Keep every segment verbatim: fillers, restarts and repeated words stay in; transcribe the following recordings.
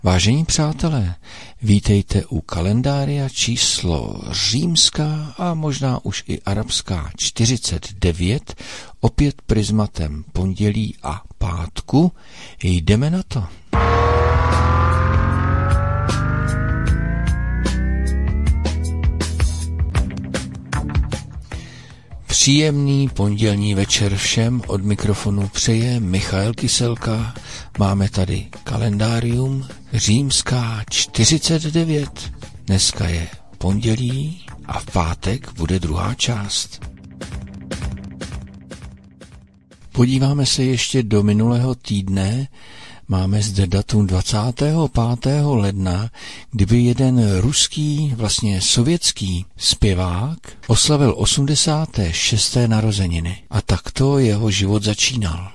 Vážení přátelé, vítejte u kalendária číslo římská a možná už i arabská čtyřicet devět, opět prismatem pondělí a pátku. Jdeme na to. Příjemný pondělní večer všem, od mikrofonu přeje Michael Kyselka. Máme tady kalendárium římská čtyřicet devět. Dneska je pondělí a v pátek bude druhá část. Podíváme se ještě do minulého týdne. Máme zde datum dvacátého pátého ledna, kdy jeden ruský, vlastně sovětský zpěvák oslavil osmdesáté šesté narozeniny. A takto jeho život začínal.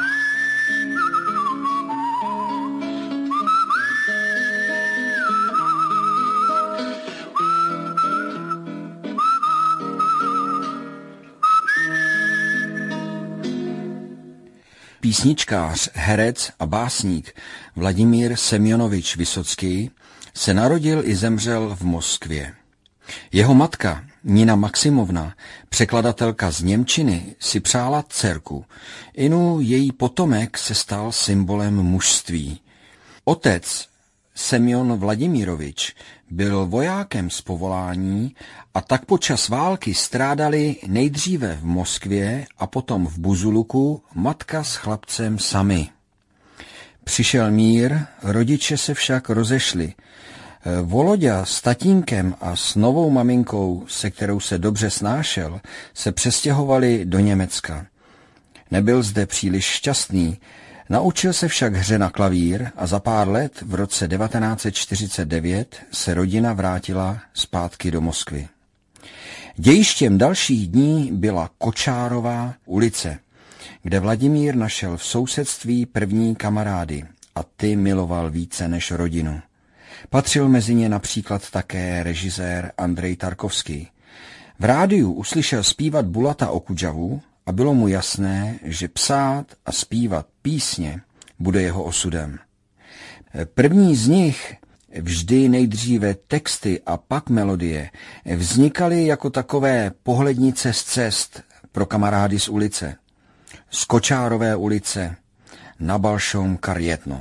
Písničkář, herec a básník Vladimír Semjonovič Vysocký se narodil i zemřel v Moskvě. Jeho matka Nina Maximovna, překladatelka z němčiny, si přála dcerku. Inu její potomek se stal symbolem mužství. Otec Semjon Vladimirovič byl vojákem z povolání a tak počas války strádali nejdříve v Moskvě a potom v Buzuluku matka s chlapcem sami. Přišel mír, rodiče se však rozešli. Voloďa s tatínkem a s novou maminkou, se kterou se dobře snášel, se přestěhovali do Německa. Nebyl zde příliš šťastný, naučil se však hře na klavír a za pár let v roce devatenáct set čtyřicet devět se rodina vrátila zpátky do Moskvy. Dějištěm dalších dní byla Kočárová ulice, kde Vladimír našel v sousedství první kamarády a ty miloval více než rodinu. Patřil mezi ně například také režisér Andrej Tarkovský. V rádiu uslyšel zpívat Bulata Okudžavu a bylo mu jasné, že psát a zpívat písně bude jeho osudem. První z nich, vždy nejdříve texty a pak melodie, vznikaly jako takové pohlednice z cest pro kamarády z ulice. Z Kočárové ulice na Balšom Karjetnom.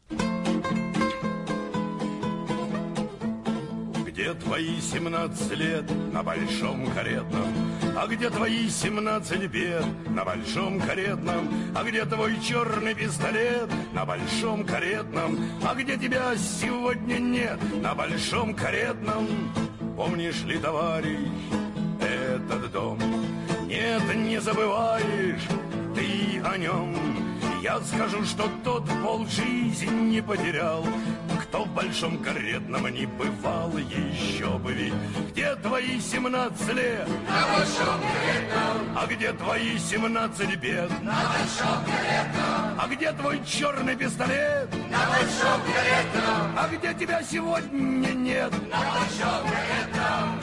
Где твои семнадцать лет на Большом Каретном? А где твои семнадцать бед на Большом Каретном? А где твой черный пистолет на Большом Каретном? А где тебя сегодня нет на Большом Каретном? Помнишь ли, товарищ, этот дом? Нет, не забываешь ты о нем. Я скажу, что тот полжизни потерял, кто в Большом Каретном не бывал, еще бы ведь. Где твои семнадцать лет? На Большом Каретном. А где твои семнадцать бед? На Большом Каретном. А где твой черный пистолет? На Большом Каретном. А где тебя сегодня нет? На Большом Каретном.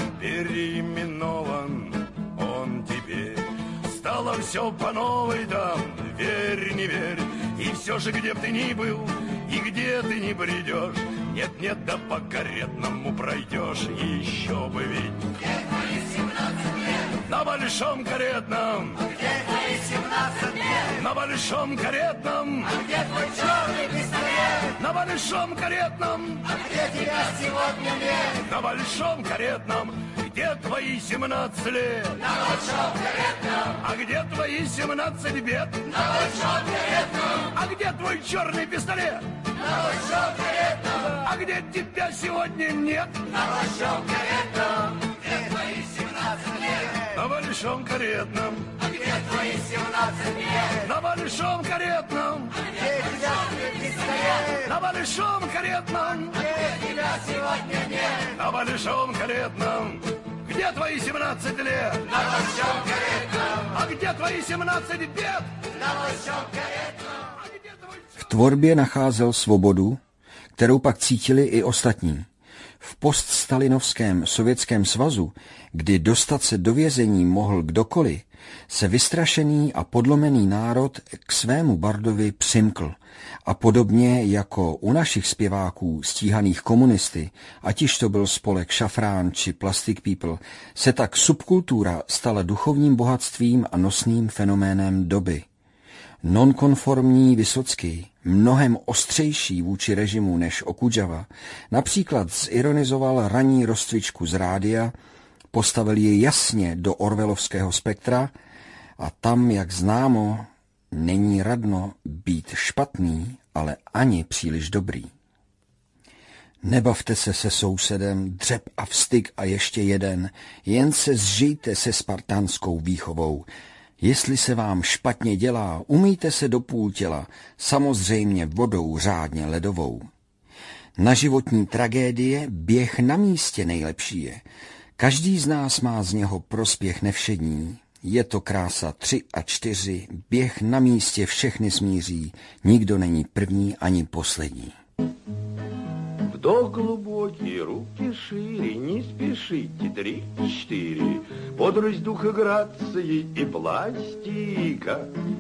Переименован он теперь. Стало все по новой там, верь, не верь. И все же, где б ты ни был, и где ты не придешь, нет-нет, да по Каретному пройдешь, еще бы ведь. Где твои семнадцать лет? На Большом Каретном. А где твои семнадцать лет? На Большом Каретном. А где твой черный пистолет? На Большом Каретном. А где тебя сегодня нет? На Большом Каретном. Где твои семнадцать лет? На Большом Каретном. А где твои семнадцать бед? На Большом Каретном. А где твой черный пистолет? На Большом Каретном. А где тебя сегодня нет? На Большом Каретном. Где твои семнадцать лет? На Большом Каретном. А где твои семнадцать лет? На Большом Каретном. А где тебя пистолет? На Большом Каретном. А где тебя сегодня нет? На Большом Каретном. Где твои семнадцать лет? На Большом Каретном. А где твои семнадцать бед? На Большом Каретном. V tvorbě nacházel svobodu, kterou pak cítili i ostatní. V poststalinovském Sovětském svazu, kdy dostat se do vězení mohl kdokoliv, se vystrašený a podlomený národ k svému bardovi přimkl a podobně jako u našich zpěváků stíhaných komunisty, ať již to byl spolek Šafrán či Plastic People, se tak subkultura stala duchovním bohatstvím a nosným fenoménem doby. Nonkonformní Vysocký, mnohem ostřejší vůči režimu než Okudžava, například zironizoval ranní rozcvičku z rádia, postavil ji jasně do orwellovského spektra a tam, jak známo, není radno být špatný, ale ani příliš dobrý. Nebavte se se sousedem, dřep a vstyk a ještě jeden, jen se zžijte se spartánskou výchovou. Jestli se vám špatně dělá, umýjte se do půl těla, samozřejmě vodou řádně ledovou. Na životní tragédie běh na místě nejlepší je. Každý z nás má z něho prospěch nevšední. Je to krása tři a čtyři, běh na místě všechny smíří, nikdo není první ani poslední. Вдох глубокий, руки шире, не спешите, три-четыре. Бодрость духа, грации и пластика,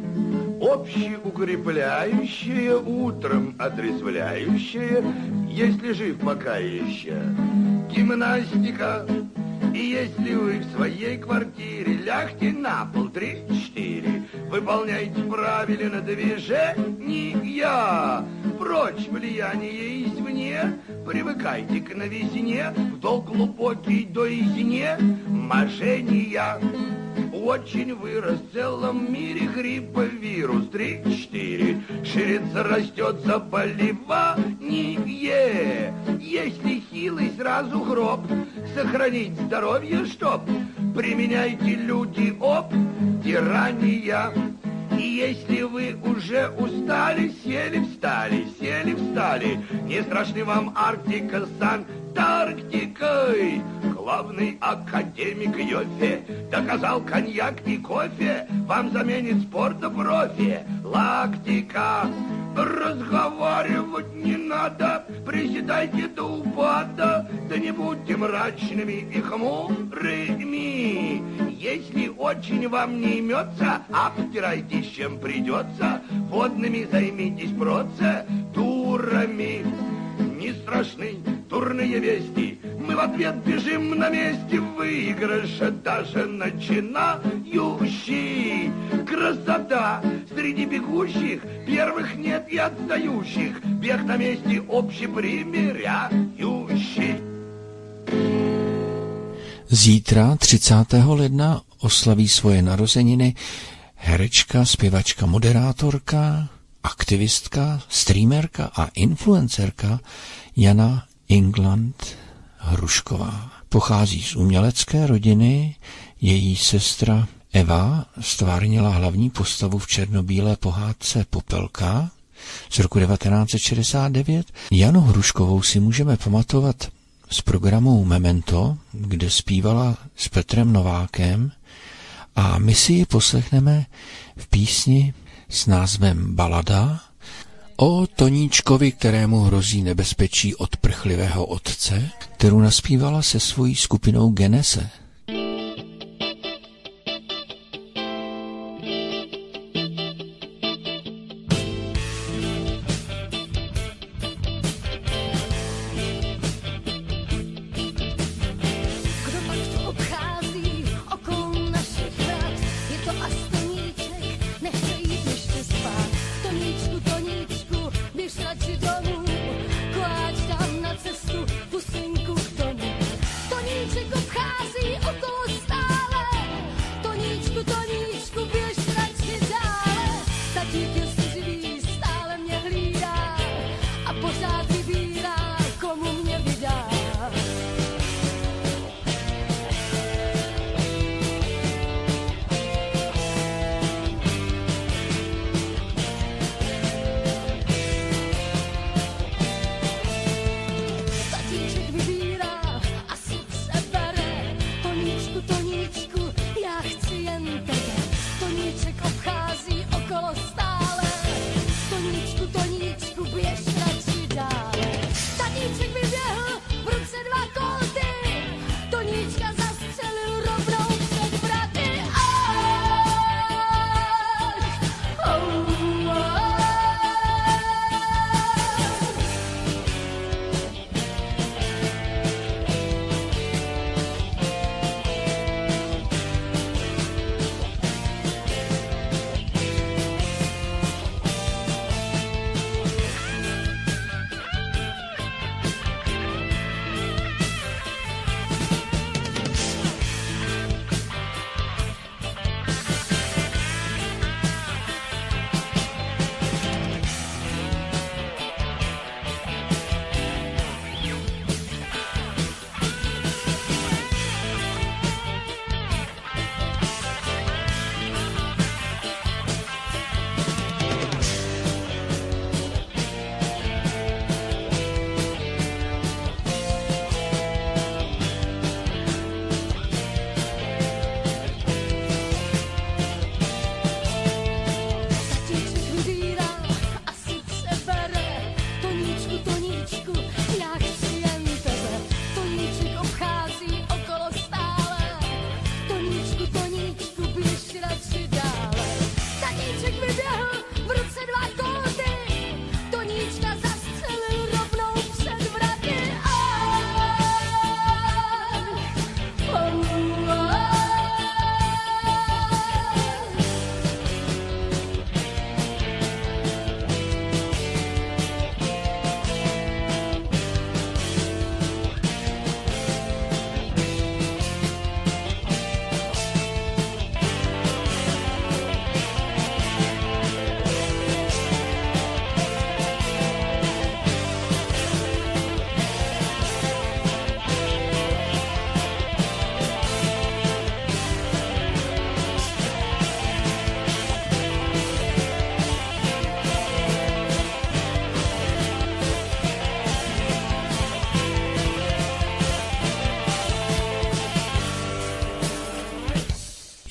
общеукрепляющая, утром отрезвляющая, если жив пока еще, гимнастика. И если вы в своей квартире, лягте на пол, три-четыре, выполняйте правильно движения, прочь влияние извне, привыкайте к новизне, вдох глубокий до изне, мошенния. Очень вырос в целом мире грипповирус, три-четыре, ширится, растет заболевание. Если хилый, сразу гроб, сохранить здоровье, чтоб, применяйте люди об тирания. И если вы уже устали, сели, встали, сели, встали, не страшны вам Арктика с Антарктикой. Главный академик Йофе доказал, коньяк и кофе вам заменит спорта профи. Лактика. Разговаривать не надо, приседайте до упада, да не будьте мрачными и хмурыми. Если очень вам не имется, обтирайтесь чем придется, водными займитесь процедурами. Не страшны дурные вести, мы в ответ бежим на месте выигрыша, даже начинающий. Красота среди бегущих, первых нет и отстающих, бег на месте общепримиряющий. Zítra, třicátého ledna, oslaví svoje narozeniny herečka, zpěvačka, moderátorka, aktivistka, streamerka a influencerka Jana England Hrušková. Pochází z umělecké rodiny, její sestra Eva stvárnila hlavní postavu v černobílé pohádce Popelka z roku devatenáct set šedesát devět. Janu Hruškovou si můžeme pamatovat z programu Memento, kde zpívala s Petrem Novákem, a my si ji poslechneme v písni s názvem Balada o Toníčkovi, kterému hrozí nebezpečí od prchlivého otce, kterou naspívala se svojí skupinou Genese. Toníček obchází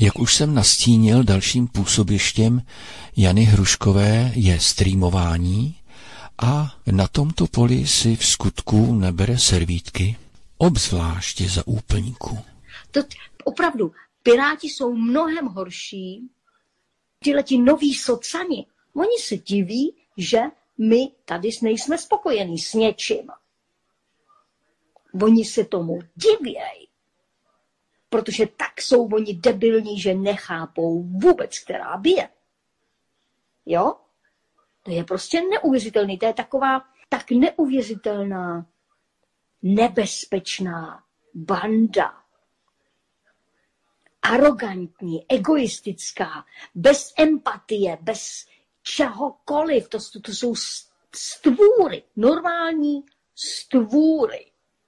Jak už jsem nastínil, dalším působištěm Jany Hruškové je streamování a na tomto poli si v skutku nebere servítky, obzvláště za úplníku. To opravdu, Piráti jsou mnohem horší. Tyhleti noví socani, oni se diví, že my tady nejsme spokojení s něčím. Oni se tomu divějí, protože tak jsou oni debilní, že nechápou vůbec, která bije. Jo? To je prostě neuvěřitelný. To je taková tak neuvěřitelná, nebezpečná banda. Arogantní, egoistická, bez empatie, bez čehokoliv. To, to, to jsou stvůry, normální stvůry.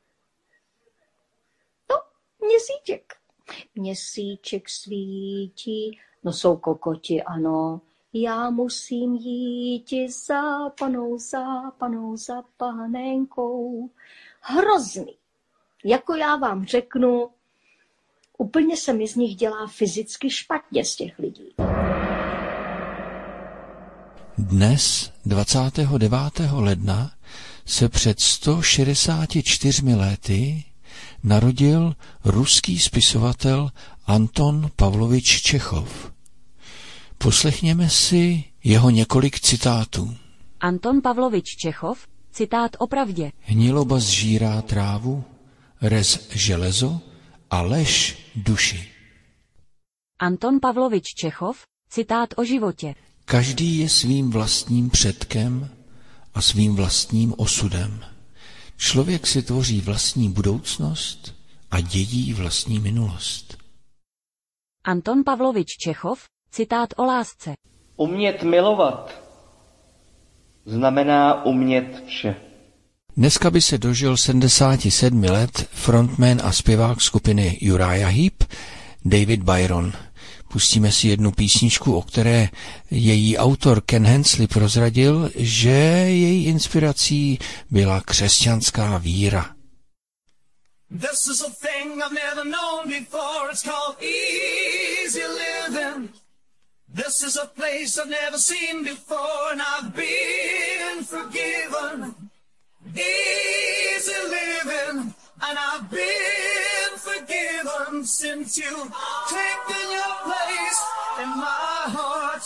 No, měsíček. Měsíček svítí, no jsou kokoti, ano. Já musím jít za panou, za panou, za panenkou. Hrozný. Jako já vám řeknu, úplně se mi z nich dělá fyzicky špatně z těch lidí. Dnes, dvacátého devátého ledna, se před sto šedesáti čtyřmi lety narodil ruský spisovatel Anton Pavlovič Čechov. Poslechněme si jeho několik citátů. Anton Pavlovič Čechov, citát o pravdě. Hniloba zžírá trávu, rez železo a lež duši. Anton Pavlovič Čechov, citát o životě. Každý je svým vlastním předkem a svým vlastním osudem. Člověk si tvoří vlastní budoucnost a dědí vlastní minulost. Anton Pavlovič Čechov, citát o lásce. Umět milovat znamená umět vše. Dneska by se dožil sedmdesáti sedmi let frontman a zpěvák skupiny Uriah Heep, David Byron. Pustíme si jednu písničku, o které její autor Ken Hensley prozradil, že její inspirací byla křesťanská víra. This is a thing I've never known before. It's called easy living. This is a place I've never seen before, and I've been forgiven. Easy living, and I've been forgiven since you've taken your place in my heart.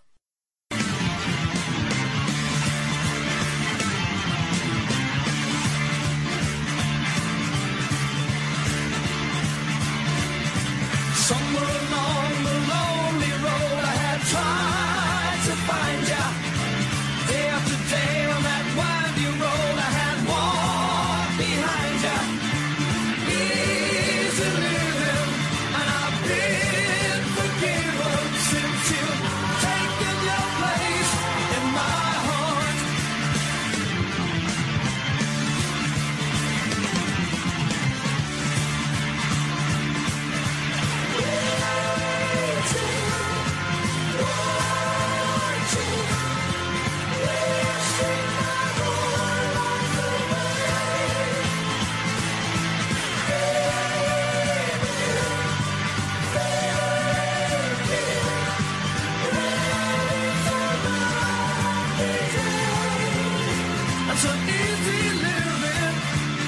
Somewhere along the lonely road I had tried to find ya. Day after day on that winding road I had walked behind ya. Easy living, and I've been forgiven since you've taken your place in my heart. So easy living.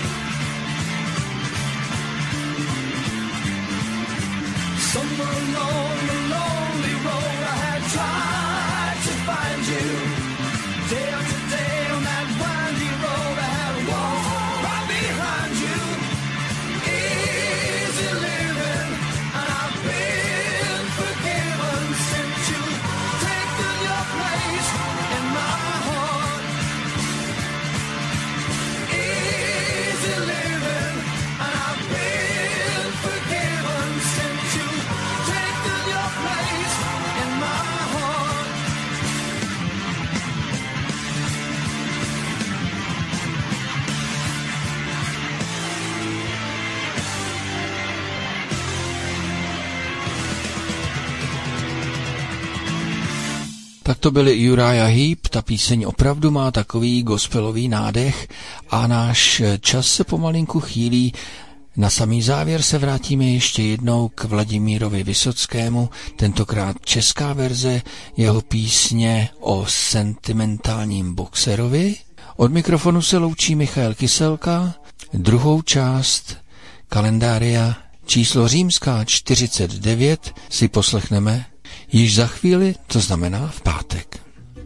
Somewhere along the lonely road I had tried to find you. Day after day on that winding road I had walked right behind you. Easy living, and I've been forgiven since you've taken your place in my heart. Easy living, and I've been forgiven since you've taken your place in my heart. Tak to byly Uriah Heep, ta píseň opravdu má takový gospelový nádech a náš čas se pomalinku chýlí Na samý závěr se vrátíme ještě jednou k Vladimírovi Vysockému, tentokrát česká verze jeho písně o sentimentálním boxerovi. Od mikrofonu se loučí Michal Kyselka, druhou část kalendária číslo římská čtyřicet devět si poslechneme již za chvíli, to znamená v pátek.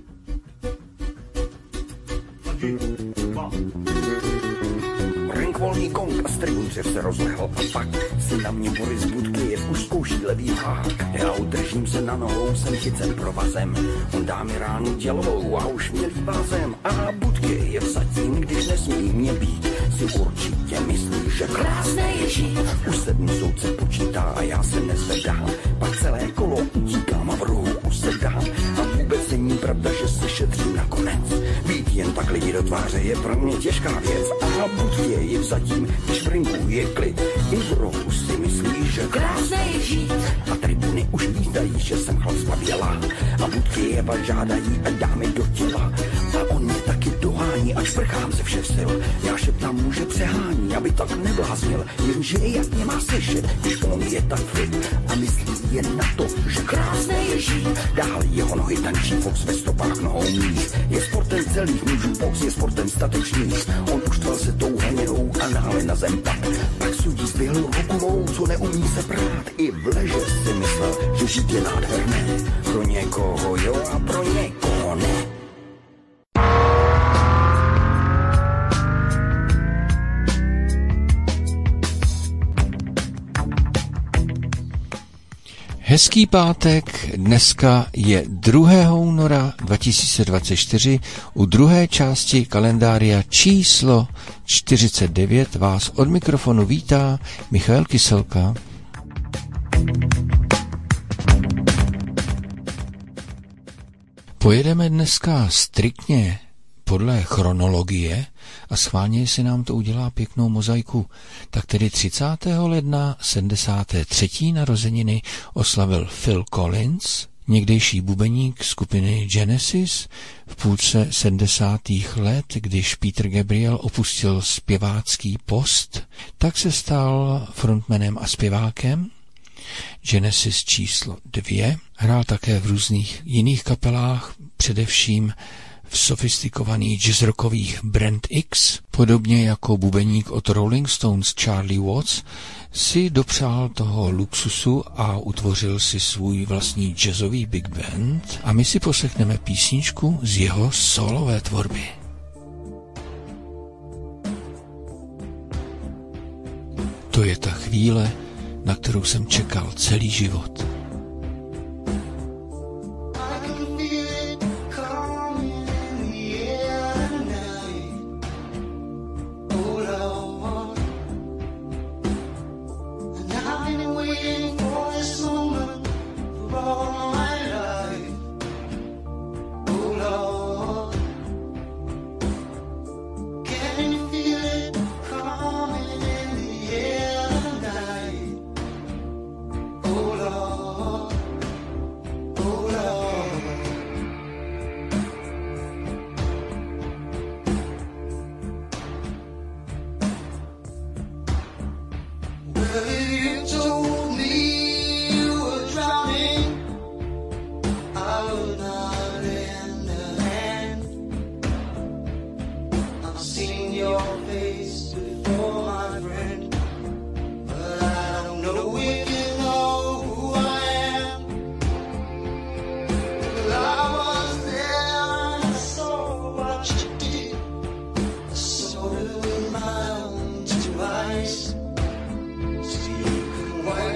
Volný kong a strým dřev se rozlehl a pak si na mě Boris Budkyjev už zkouší levý hák. Já udržím se na nohou, jsem chycen provazem. On dá mi ránu dělovou a už mě líbá zem. A Budkyjev zatím, když nesmí mě být, si určitě myslí, že krásné je žít. Už sedm soudce počítá a já se nezvedám. Pak celé kolo utíkám a v rohu usedám. A vůbec není pravda, že se šetřím nakonec. Být jen tak lidi do tváře je pro mě těžká věc. A Budkyjev zatím, když v ringu je klid, i v rohu si myslí, že krásné je žít. A tribuny už vítají, že jsem chlap zbavěla. A Budkyjeva žádají a dámy do těla. A on mě taky dohání, až prchám ze všech sil. Já šeptám mu, že přehání, aby tak nebláznil. Jenže jak mě má slyšet, když on je tak fit. A myslí jen na to, že krásné je žít. Dál jeho nohy tančí, Fox ve stopách nohou mých. Je sportem celých mužů, Fox je sportem statečných. On už tval se tou hněnou a náhle na zem pak. Pak sudí zběhlou rukovou, co neumí se prát. I v leže si myslel, že žít je nádherné. Pro někoho jo a pro někoho ne. Hezký pátek, dneska je druhého února dva tisíce dvacet čtyři, u druhé části kalendária číslo čtyřicet devět vás od mikrofonu vítá Michal Kyselka. Pojedeme dneska striktně podle chronologie a schválně si nám to udělá pěknou mozaiku. Tak tedy třicátého ledna sedmdesáté třetí narozeniny oslavil Phil Collins, někdejší bubeník skupiny Genesis. V půlce sedmdesátých let, když Peter Gabriel opustil zpěvácký post, tak se stal frontmanem a zpěvákem Genesis číslo dvě. Hrál také v různých jiných kapelách, především v sofistikovaných jazzrockových Brand X, podobně jako bubeník od Rolling Stones Charlie Watts, si dopřál toho luxusu a utvořil si svůj vlastní jazzový big band a my si poslechneme písničku z jeho solové tvorby. To je ta chvíle, na kterou jsem čekal celý život. Why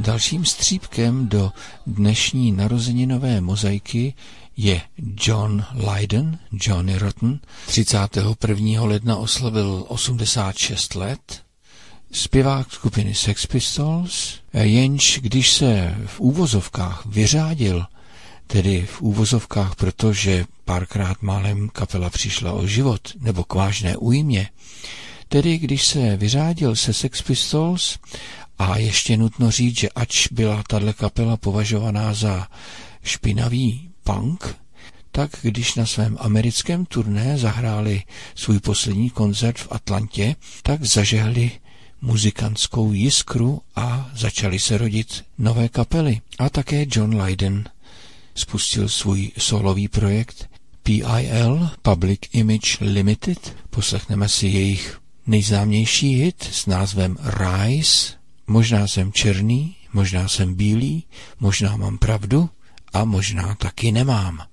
Dalším střípkem do dnešní narozeninové mozaiky je John Lydon, Johnny Rotten. třicátého prvního ledna oslavil osmdesát šest let. Zpěvák skupiny Sex Pistols, jenž když se v úvozovkách vyřádil, tedy v úvozovkách, protože párkrát málem kapela přišla o život, nebo k vážné újmě, tedy když se vyřádil se Sex Pistols, a ještě nutno říct, že ač byla tato kapela považovaná za špinavý punk, tak když na svém americkém turné zahráli svůj poslední koncert v Atlantě, tak zažehli muzikantskou jiskru a začaly se rodit nové kapely. A také John Lydon spustil svůj solový projekt P I L, Public Image Limited. Poslechneme si jejich nejznámější hit s názvem Rise. Možná jsem černý, možná jsem bílý, možná mám pravdu a možná taky nemám.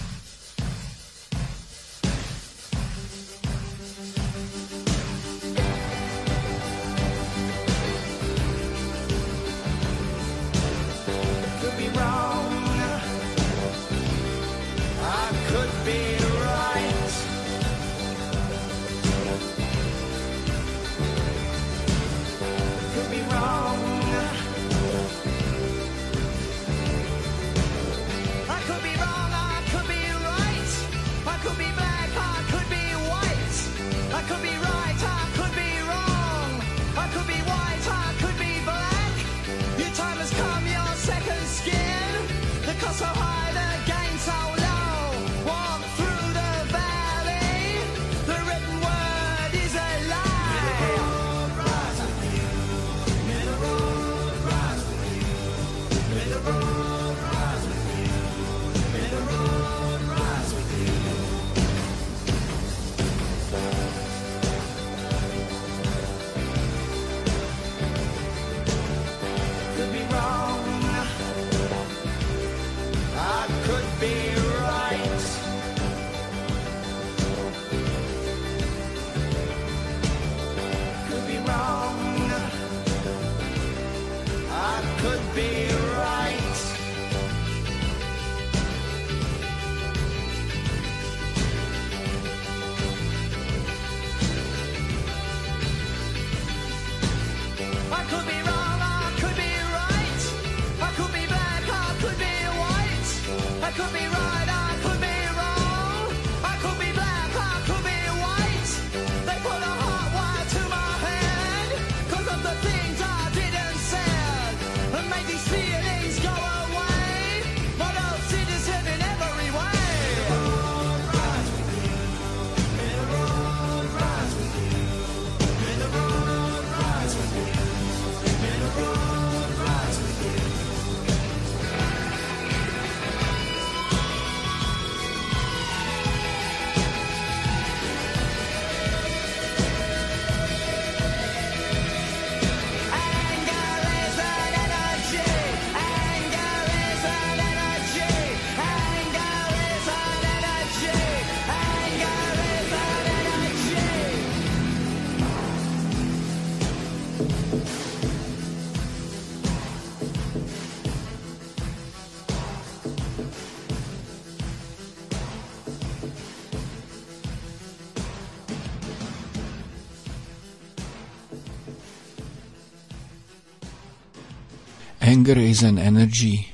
Anger is an energy.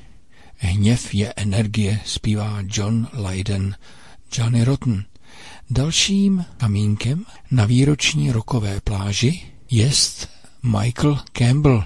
Hněv je energie, zpívá John Lydon, Johnny Rotten. Dalším kamínkem na výroční rockové pláži jest Michael Campbell,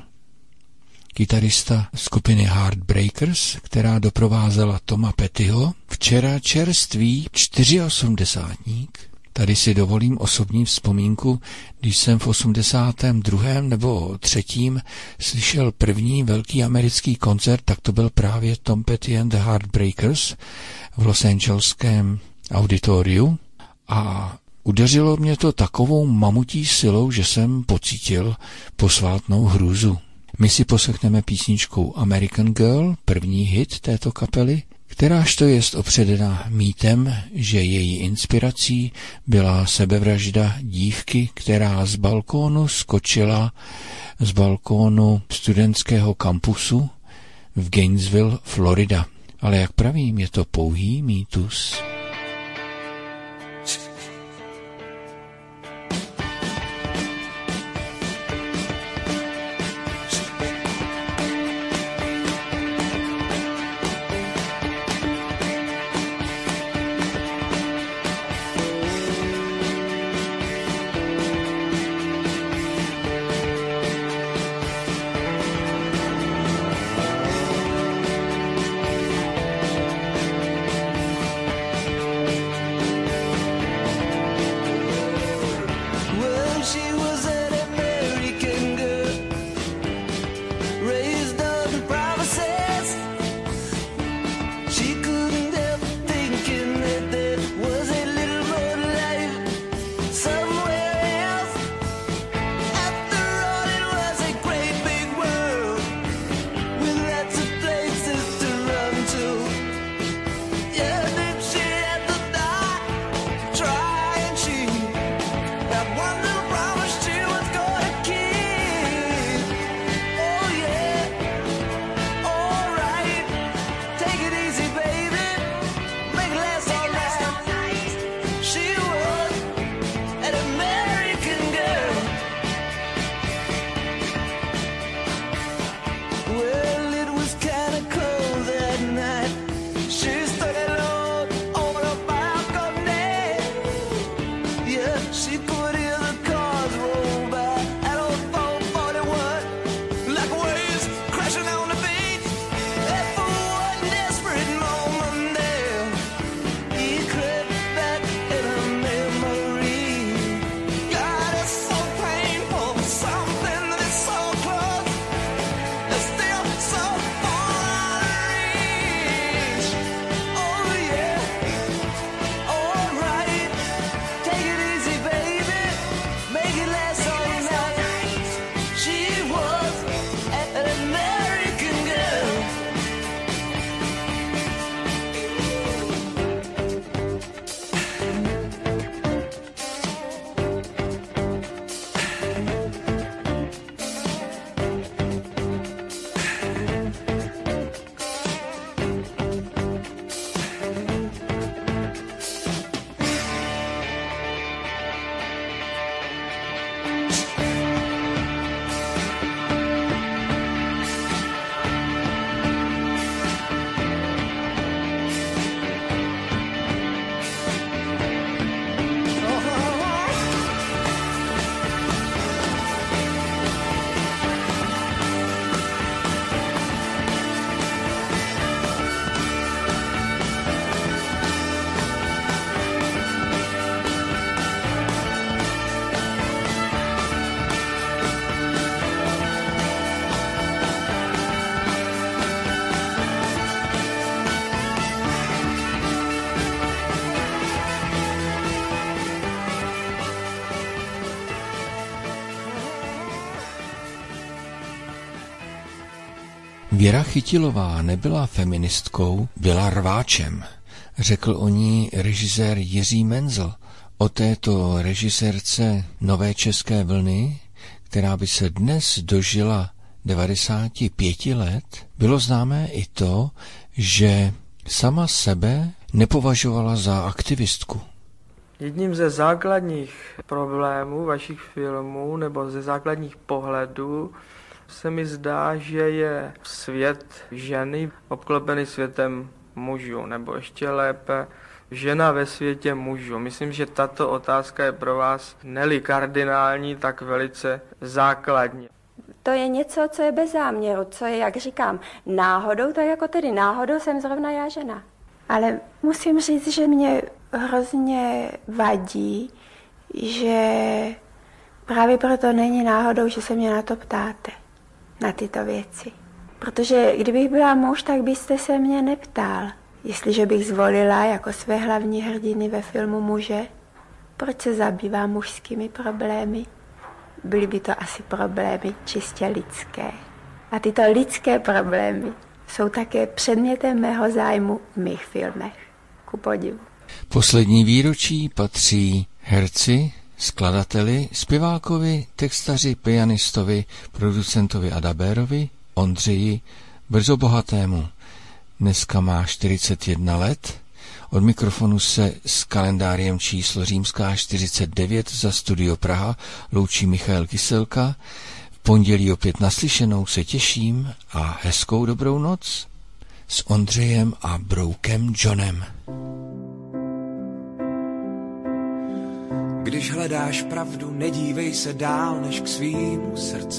kytarista skupiny Heartbreakers, která doprovázela Toma Pettyho, včera čerstvý osmdesátník. Tady si dovolím osobní vzpomínku, když jsem v osmdesátém druhém nebo třetím slyšel první velký americký koncert, tak to byl právě Tom Petty and the Heartbreakers v Los Angeleském auditoriu a udeřilo mě to takovou mamutí silou, že jsem pocítil posvátnou hrůzu. My si poslechneme písničku American Girl, první hit této kapely, kteráž to jest opředena mýtem, že její inspirací byla sebevražda dívky, která z balkónu skočila z balkónu studentského kampusu v Gainesville, Florida. Ale jak pravím, je to pouhý mýtus. Věra Chytilová nebyla feministkou, byla rváčem, řekl o ní režisér Jiří Menzel. O této režisérce Nové české vlny, která by se dnes dožila devadesáti pěti let, bylo známé i to, že sama sebe nepovažovala za aktivistku. Jedním ze základních problémů vašich filmů nebo ze základních pohledů se mi zdá, že je svět ženy obklopený světem mužů, nebo ještě lépe žena ve světě mužů. Myslím, že tato otázka je pro vás ne-li kardinální, tak velice základní. To je něco, co je bez záměru, co je, jak říkám, náhodou, tak jako tedy náhodou jsem zrovna já žena. Ale musím říct, že mě hrozně vadí, že právě proto není náhodou, že se mě na to ptáte, na tyto věci. Protože kdybych byla muž, tak byste se mě neptal. Jestliže bych zvolila jako své hlavní hrdiny ve filmu muže, proč se zabývám mužskými problémy? Byly by to asi problémy čistě lidské. A tyto lidské problémy jsou také předmětem mého zájmu v mých filmech. Ku podivu. Poslední výročí patří herci, skladateli, zpěvákovi, textaři, pianistovi, producentovi a dabérovi Ondřeji Brzobohatému. Dneska má čtyřicet jedna let. Od mikrofonu se s kalendáriem číslo římská čtyřicet devět za Studio Praha loučí Michael Kyselka. V pondělí opět naslyšenou se těším a hezkou dobrou noc s Ondřejem a broukem Johnem. Když hledáš pravdu, nedívej se dál než k svýmu srdci.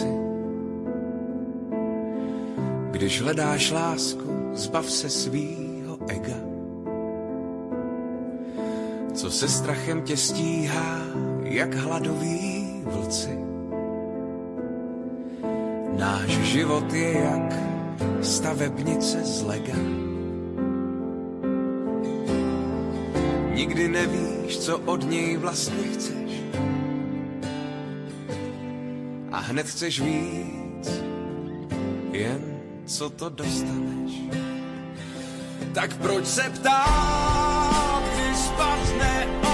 Když hledáš lásku, zbav se svýho ega. Co se strachem tě stíhá, jak hladoví vlci. Náš život je jak stavebnice z lega. Nikdy nevíš, co od něj vlastně chceš. A hned chceš víc, jen co to dostaneš. Tak proč se ptát, když spadne